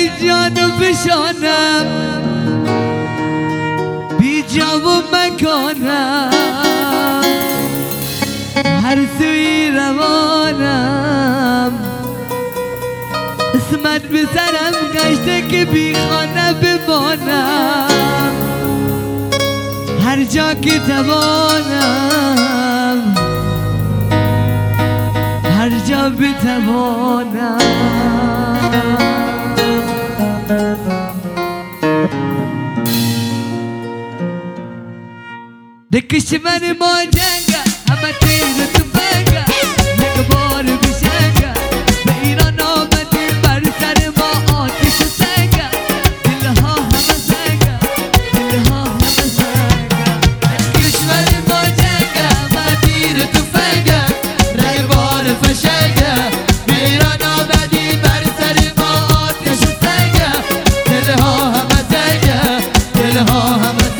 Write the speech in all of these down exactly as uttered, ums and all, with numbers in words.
یکی جانو بشانم بی جا و مکانم هر سوی روانم اسمت به سرم گشته که بی خانه بمانم هر جا که توانم هر جا بتوانم دکش من ما جنگه همه تیر تو بگه یک بار بشنگه به ایران آمدی بر سر ما آتش سنگه دلها همه سنگه دلها همه سنگه دکش من ما جنگه همه تیر تو بگه یک بار فشنگه به ایران آمدی بر سر ما آتش سنگه دلها همه سنگه دلها همه سنگه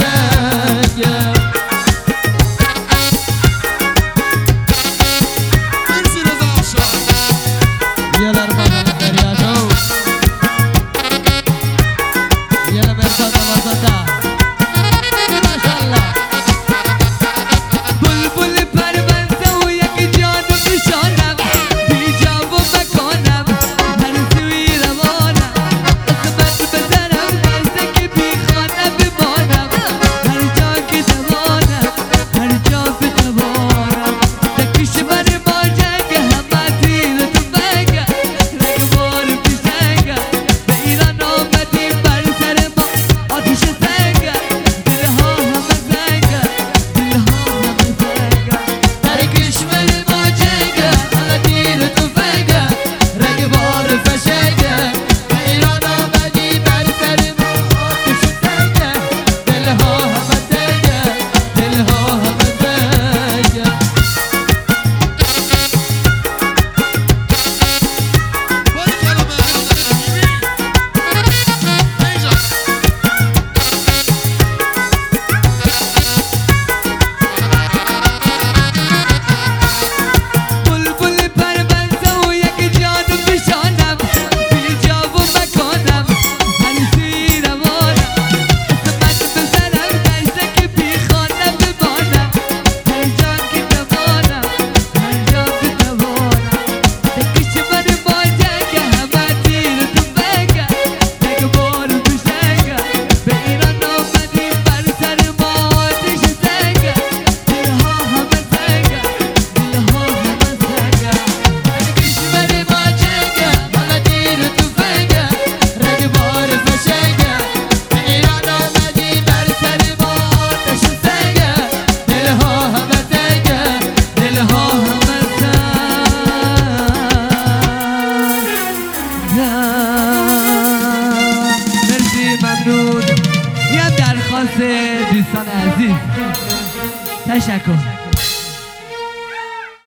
دوستان عزیز تشکر.